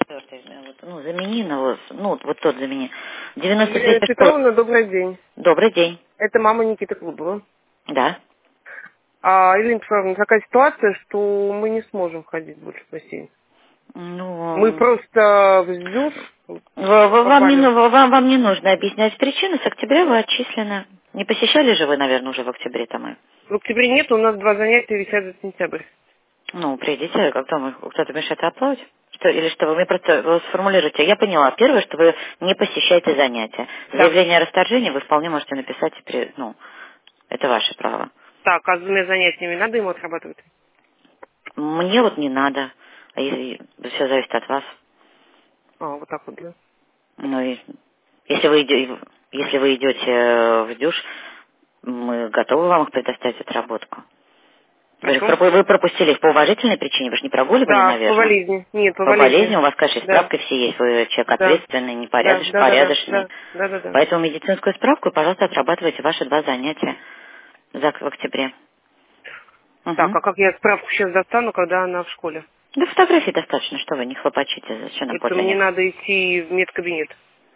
Ну, замени на вот, ну, вот тот замени. Елена 93 Петровна, добрый день. Добрый день. Это мама Никиты Клубова. Да. Елена Петровна, такая ситуация, что мы не сможем ходить больше в бассейн. Мы Ну, просто в ЗЮЖ попали. вам не нужно объяснять причину. С октября вы отчислены. Не посещали же вы, наверное, уже в октябре там и... В октябре нет, у нас 2 занятия висят за сентябрь. Ну, придите, кто-то мешает оплатить. Что, или что вы мне просто сформулируйте. Я поняла. Первое, что вы не посещаете занятия. Да. Заявление о расторжении вы вполне можете написать, ну, это ваше право. Так, а с 2 занятиями надо ему отрабатывать? Мне вот не надо. Все зависит от вас. Вот так вот, да. Ну, и если вы идете в дюш, мы готовы вам их предоставить отработку. Хорошо? Вы пропустили их по уважительной причине, вы же не прогуливали, Да, по наверное. болезни. Нет, по По болезни болезни. у вас, конечно, и Да, справка все есть, вы человек да, ответственный, да, да, да, да, порядочный. да, да, да, да. Поэтому медицинскую справку, пожалуйста, отрабатывайте ваши 2 занятия в октябре. Так, Угу. а как я справку сейчас достану, когда она в школе? Да фотографий достаточно, что вы не хлопочите, зачем нам Это мне подлинник. надо идти в медкабинет.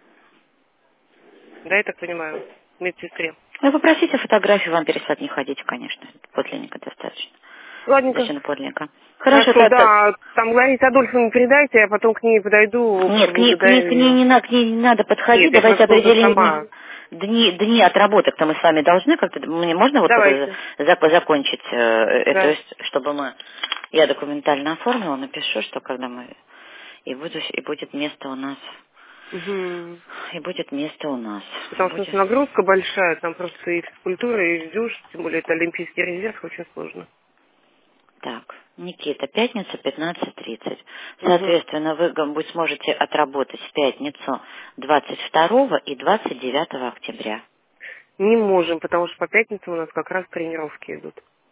Да, я так понимаю? Медсестре. Вы попросите фотографию, вам переслать не ходите, конечно. Подлинника достаточно. Ладненько. Зачем подлинника? Хорошо, Хорошо, так. да. Там Ларисе Адольфовне передайте, я потом к ней подойду, Нет, поблагодарю к ней ее. к ней не надо подходить. Нет, я Давайте просто уже определим сама. дни отработок-то мы с вами должны как-то. Мне можно вот Давайте. закончить это, Да. чтобы я документально оформила, напишу, что когда мы и будет место у нас. Угу. И будет место у нас. Потому что у нас нагрузка большая, там просто и физкультура, и дюш, тем более это Олимпийский резерв, очень сложно. Так, Никита, пятница 15:30. Угу. Соответственно, вы сможете отработать в пятницу 22 и 29 октября. Не можем, потому что по пятницам у нас как раз тренировки идут.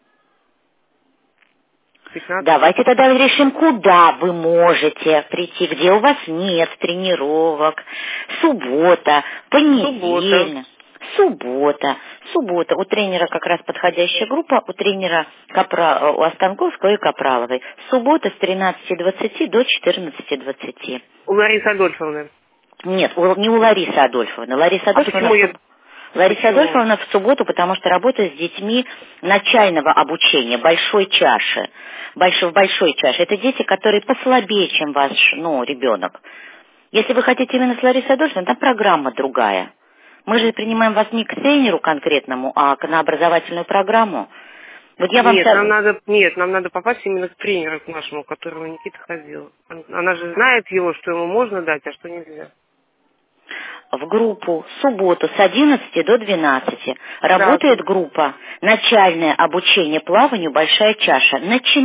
15. Давайте тогда решим, куда вы можете прийти, где у вас нет тренировок. Суббота, Суббота. понедельник, суббота. У тренера как раз подходящая группа, у тренера у Останковского и Капраловой. Суббота с 13:20 до 14:20. У Ларисы Адольфовны. Нет, не у Ларисы Адольфовны. А почему я... Лариса Почему? Адольфовна в субботу, потому что работает с детьми начального обучения, большой чаши. В большой чаше. Это дети, которые послабее, чем ваш, ребенок. Если вы хотите именно с Ларисой Адольфовной, там программа другая. Мы же принимаем вас не к тренеру конкретному, а на образовательную программу. Вот я вам... Нет, нам надо попасть именно к тренеру к нашему, к которому Никита ходил. Она же знает его, что ему можно дать, а что нельзя. В группу в субботу с 11 до 12 Да, работает группа «Начальное обучение плаванию. Большая чаша».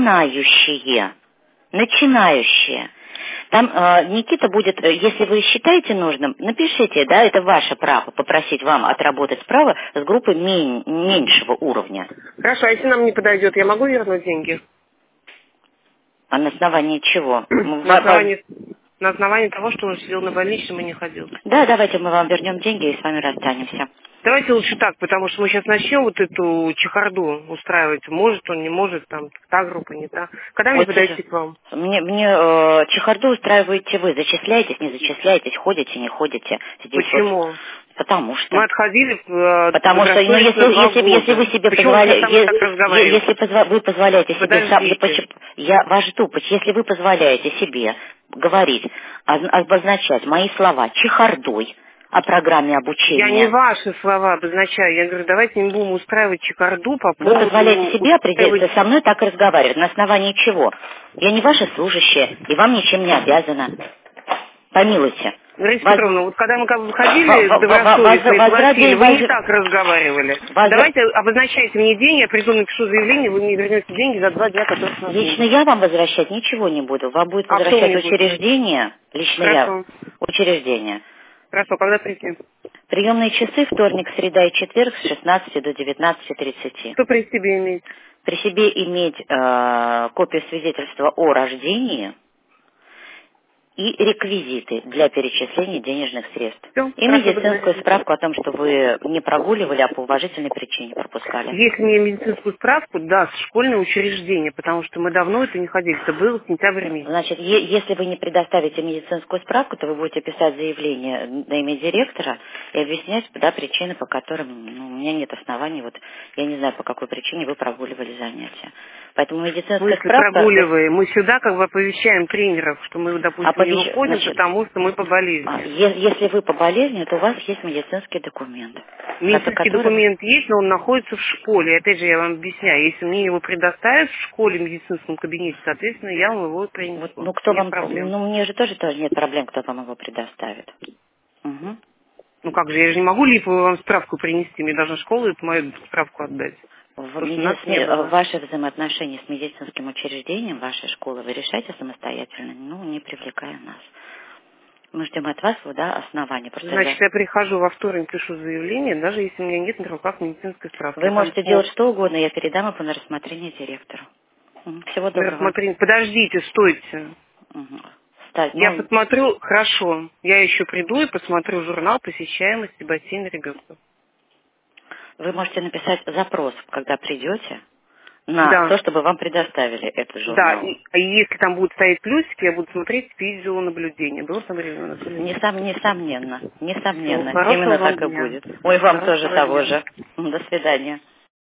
Начинающие. Там Никита будет, если вы считаете нужным, напишите, да, это ваше право, попросить вам отработать справа с группой меньшего уровня. Хорошо, а если нам не подойдет, я могу вернуть деньги? А на основании чего? На основании того, что он сидел на больничном и не ходил. Да, давайте мы вам вернем деньги и с вами расстанемся. Давайте лучше так, потому что мы сейчас начнем вот эту чехарду устраивать. Может он, не может, там, та группа, не та. Когда мне подойти к вам? Мне чехарду устраиваете вы. Зачисляетесь, не зачисляетесь, ходите, не ходите. Здесь Почему? Потому что. Мы отходили Потому что, если вы себе позволяете, вы позволяете себе, я вас жду, если вы позволяете себе говорить, обозначать мои слова чехардой о программе обучения. Я не ваши слова обозначаю. Я говорю, давайте не будем устраивать чехарду по поводу... Вы позволяете себе определиться, со мной так разговаривать. На основании чего? Я не ваша служащая, и вам ничем не обязана. Помилуйте. Лариса Петровна, вот когда мы выходили добросовестно и платили, вы не так разговаривали. Давайте обозначайте мне день, я приду, напишу заявление, вы мне вернете деньги за 2 дня, которые у нас Лично я вам возвращать ничего не буду. Вам будет возвращать учреждение. Лично я. Учреждение. Хорошо, когда прийти? Приемные часы вторник, среда и четверг с 16 до 19:30. Что при себе иметь? При себе иметь копию свидетельства о рождении и реквизиты для перечисления денежных средств. Все, и медицинскую справку о том, что вы не прогуливали, а по уважительной причине пропускали. Если мне медицинскую справку, да, с школьное учреждение, потому что мы давно это не ходили, это было в сентябре месяце. Значит, если вы не предоставите медицинскую справку, то вы будете писать заявление на имя директора и объяснять, да, причины, по которым у меня нет оснований, вот я не знаю, по какой причине вы прогуливали занятия. Поэтому медицинская справка... прогуливаем. Мы сюда как бы оповещаем тренеров, что мы, допустим, не выходим, значит, потому что мы по болезни. Если вы по болезни, то у вас есть медицинский документ. Медицинский документ есть, но он находится в школе. Опять же, я вам объясняю, если мне его предоставят в школе, в медицинском кабинете, соответственно, я вам его принесу. Вот, кто нет вам... проблем. мне же тоже нет проблем, кто вам его предоставит. Угу. Ну как же, я же не могу липовую вам справку принести, мне должна школа мою справку отдать. Ваши взаимоотношения с медицинским учреждением, вашей школы, вы решаете самостоятельно, не привлекая нас. Мы ждем от вас, основания. Значит, я прихожу во вторник, пишу заявление, даже если у меня нет на руках медицинской справки. Вы можете делать что угодно, я передам его на рассмотрение директору. Всего доброго. Подождите, стойте. Я посмотрю, хорошо, я еще приду и посмотрю журнал посещаемости бассейна ребенка. Вы можете написать запрос, когда придете, на то, чтобы вам предоставили этот журнал. Да, и если там будут стоять плюсики, я буду смотреть видеонаблюдение. Был там ребенок? Несомненно. Именно так и будет. Ой, вам тоже того же. До свидания.